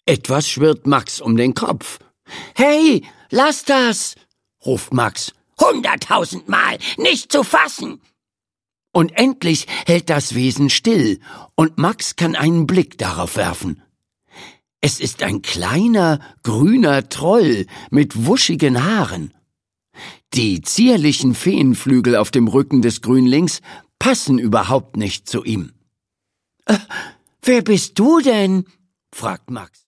Etwas schwirrt Max um den Kopf. »Hey, lass das!« ruft Max. »100.000-mal, nicht zu fassen!« Und endlich hält das Wesen still, und Max kann einen Blick darauf werfen. Es ist ein kleiner, grüner Troll mit wuschigen Haaren. Die zierlichen Feenflügel auf dem Rücken des Grünlings passen überhaupt nicht zu ihm. »Wer bist du denn?« fragt Max.